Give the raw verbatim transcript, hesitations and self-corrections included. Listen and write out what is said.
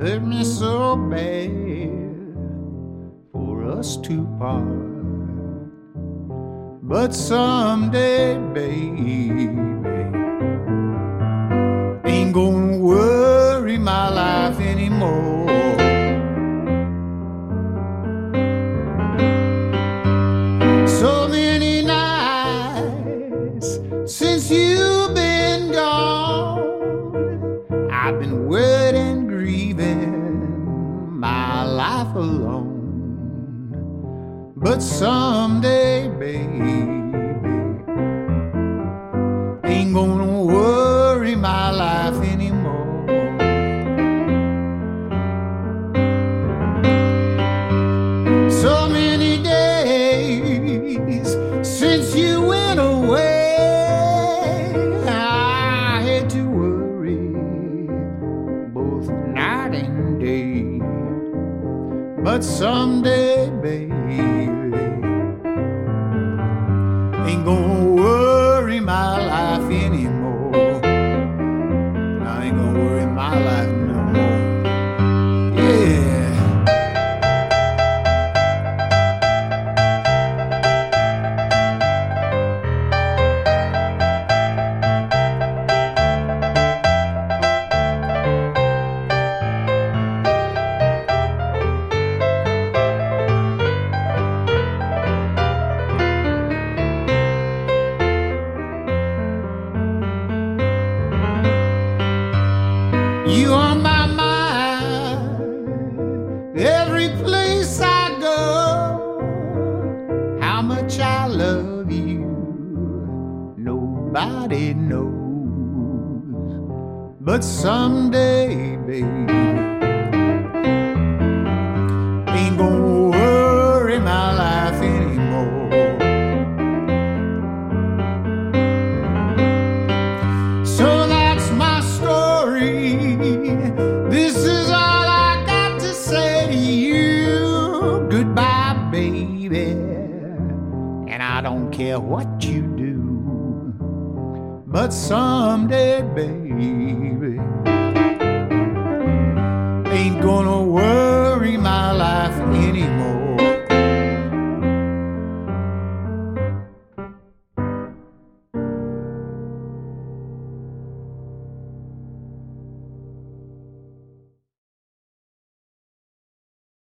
hurt me so bad for us to part. But someday, baby, ain't gonna worry my life anymore. So many nights since you've been gone, I've been worried and grieving my life alone. But someday, baby, ain't gonna worry my life anymore. So many days since you went away, I had to worry both night and day. But someday, baby, ain't gonna worry my life anymore. I ain't gonna worry my life no more. Yeah. You on my mind every place I go. How much I love you, nobody knows. But someday, baby, ain't gonna worry my life anymore. So that's my story. This is all I got to say to you. Goodbye, baby. And I don't care what you do. But someday, baby, ain't gonna worry my life anymore.